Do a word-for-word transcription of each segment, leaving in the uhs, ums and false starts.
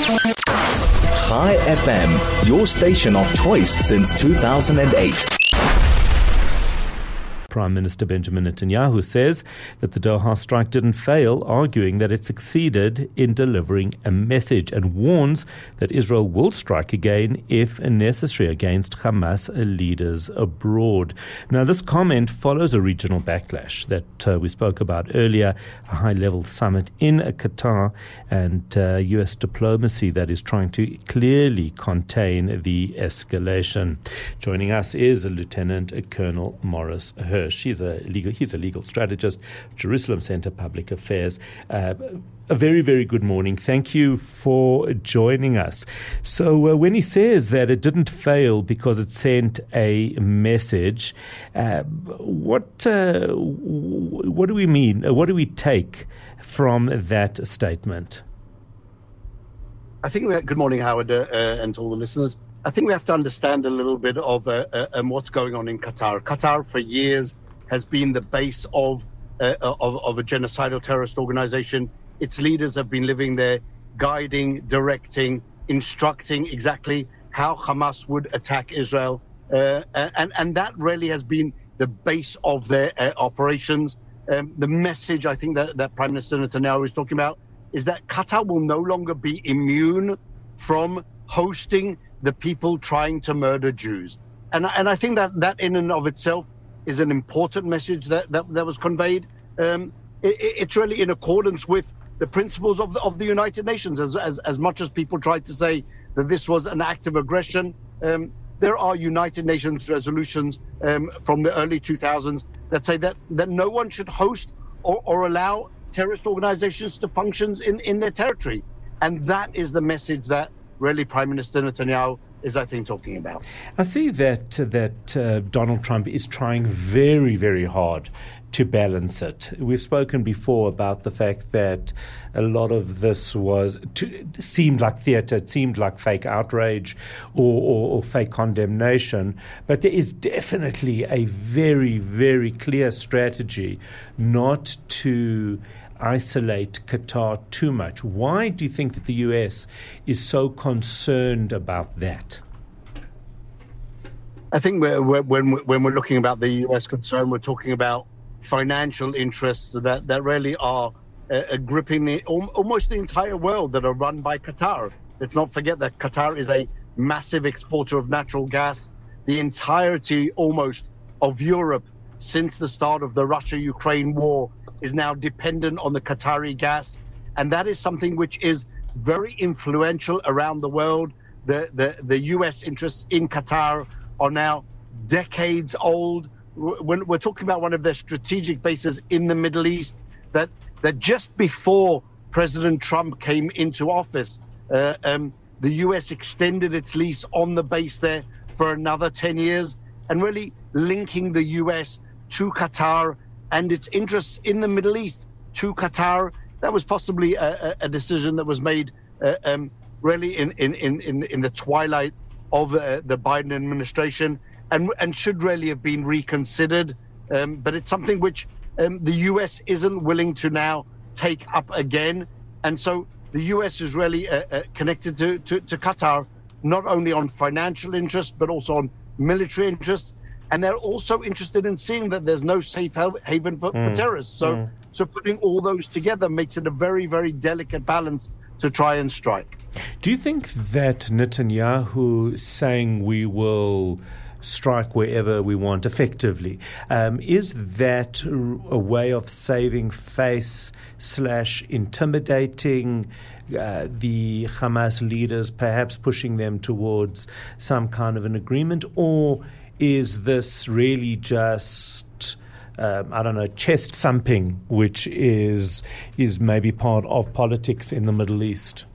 Chai F M, your station of choice since two thousand eight. Prime Minister Benjamin Netanyahu says that the Doha strike didn't fail, arguing that it succeeded in delivering a message, and warns that Israel will strike again if necessary against Hamas leaders abroad. Now, this comment follows a regional backlash that uh, we spoke about earlier, a high-level summit in Qatar, and uh, U S diplomacy that is trying to clearly contain the escalation. Joining us is Lieutenant Colonel Morris Hirsch. He's a legal, he's a legal strategist, Jerusalem Center Public Affairs. Uh, a very, very good morning. Thank you for joining us. So uh, when he says that it didn't fail because it sent a message, uh, what uh, what do we mean? What do we take from that statement? I think, we, good morning, Howard, uh, uh, and to all the listeners. I think we have to understand a little bit of uh, uh, um, what's going on in Qatar. Qatar, for years, has been the base of, uh, of of a genocidal terrorist organization. Its leaders have been living there, guiding, directing, instructing exactly how Hamas would attack Israel. Uh, and, and that really has been the base of their uh, operations. Um, the message, I think, that, that Prime Minister Netanyahu is talking about is that Qatar will no longer be immune from hosting the people trying to murder Jews. And, and I think that that in and of itself is an important message that, that, that was conveyed. Um, it, it's really in accordance with the principles of the, of the United Nations, as, as, as much as people tried to say that this was an act of aggression. Um, there are United Nations resolutions um, from the early two thousands that say that, that no one should host or, or allow terrorist organizations to function in, in their territory. And that is the message that really Prime Minister Netanyahu is, I think, talking about. I see that that uh, Donald Trump is trying very, very hard to balance it. We've spoken before about the fact that a lot of this was to, seemed like theatre, it seemed like fake outrage or, or, or fake condemnation, but there is definitely a very, very clear strategy not to isolate Qatar too much. Why do you think that the U S is so concerned about that? I think we're, we're, when, when we're looking about the U S concern, we're talking about financial interests that, that really are uh, gripping the almost the entire world, that are run by Qatar. Let's not forget that Qatar is a massive exporter of natural gas. The entirety almost of Europe since the start of the Russia-Ukraine war is now dependent on the Qatari gas. And that is something which is very influential around the world. The, the, the U S interests in Qatar are now decades old. When we're talking about one of their strategic bases in the Middle East, that, that just before President Trump came into office, uh, um, the U S extended its lease on the base there for another ten years, and really linking the U S to Qatar and its interests in the Middle East to Qatar. That was possibly a, a decision that was made uh, um, really in, in, in, in the twilight of uh, the Biden administration, and, and should really have been reconsidered. Um, but it's something which um, the U S isn't willing to now take up again. And so the U S is really uh, uh, connected to, to, to Qatar, not only on financial interests, but also on military interests. And they're also interested in seeing that there's no safe haven for, mm. for terrorists. So, mm. so putting all those together makes it a very, very delicate balance to try and strike. Do you think that Netanyahu saying we will strike wherever we want effectively, um, is that a way of saving face slash intimidating uh, the Hamas leaders, perhaps pushing them towards some kind of an agreement, or is this really just, um, I don't know, chest thumping, which is is maybe part of politics in the Middle East?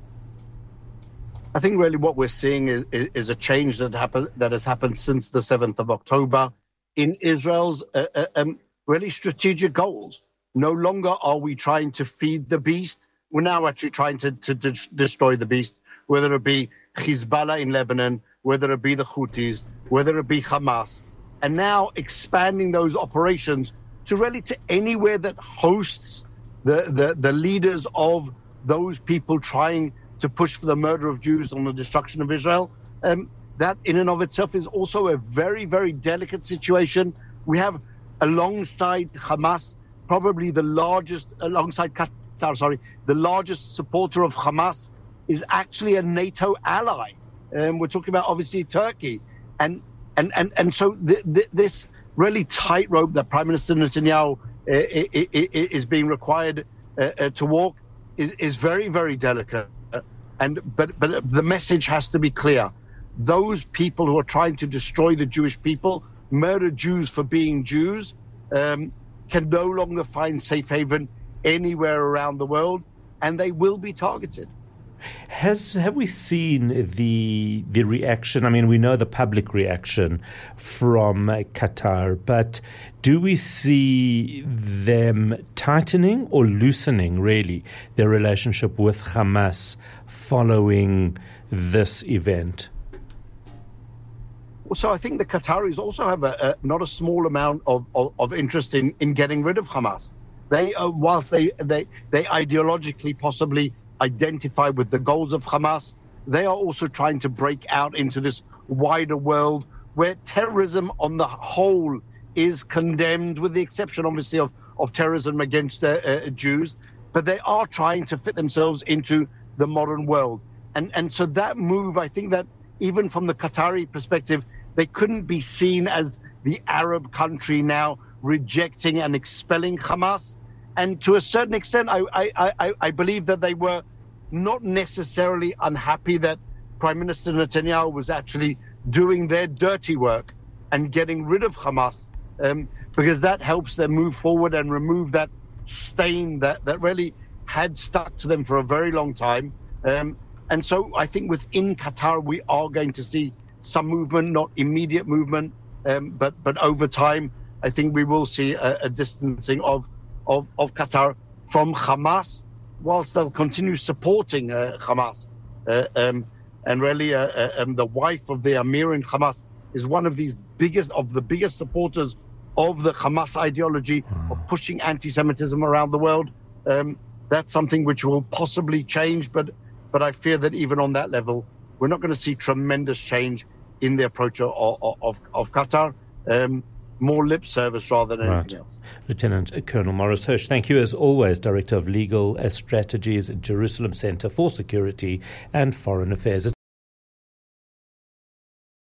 I think really what we're seeing is, is a change that happened that has happened since the seventh of October in Israel's uh, uh, um, really strategic goals. No longer are we trying to feed the beast. We're now actually trying to, to, to destroy the beast, whether it be Hezbollah in Lebanon, whether it be the Houthis, whether it be Hamas, and now expanding those operations to really to anywhere that hosts the, the, the leaders of those people trying to push for the murder of Jews and the destruction of Israel. Um, that in and of itself is also a very, very delicate situation. We have alongside Hamas, probably the largest, alongside Qatar, sorry, the largest supporter of Hamas is actually a NATO ally. Um, we're talking about obviously Turkey. And and, and, and so th- th- this really tightrope that Prime Minister Netanyahu uh, is being required uh, uh, to walk is, is very, very delicate. And but but the message has to be clear. Those people who are trying to destroy the Jewish people, murder Jews for being Jews, um, can no longer find safe haven anywhere around the world, and they will be targeted. Has have we seen the the reaction? I mean, we know the public reaction from Qatar, but do we see them tightening or loosening, really, their relationship with Hamas following this event? So I think the Qataris also have a, a not a small amount of, of, of interest in, in getting rid of Hamas. They, uh, whilst they, they they ideologically possibly identify with the goals of Hamas, they are also trying to break out into this wider world where terrorism on the whole is condemned, with the exception, obviously, of, of terrorism against uh, uh, Jews. But they are trying to fit themselves into the modern world. And, and so that move, I think that even from the Qatari perspective, they couldn't be seen as the Arab country now rejecting and expelling Hamas. And to a certain extent, I, I, I, I believe that they were not necessarily unhappy that Prime Minister Netanyahu was actually doing their dirty work and getting rid of Hamas, um, because that helps them move forward and remove that stain that, that really had stuck to them for a very long time. Um, and so I think within Qatar, we are going to see some movement, not immediate movement, um, but but over time, I think we will see a, a distancing of, of, of Qatar from Hamas, whilst they'll continue supporting uh, Hamas. Uh, um, and really, uh, uh, um, the wife of the Amir in Hamas is one of these biggest, of the biggest supporters of the Hamas ideology of pushing anti-Semitism around the world. Um, that's something which will possibly change, but but I fear that even on that level, we're not going to see tremendous change in the approach of, of, of Qatar. Um, more lip service rather than anything right. else. Lieutenant Colonel Morris Hirsch, thank you as always, Director of Legal Strategies at Jerusalem Center for Security and Foreign Affairs.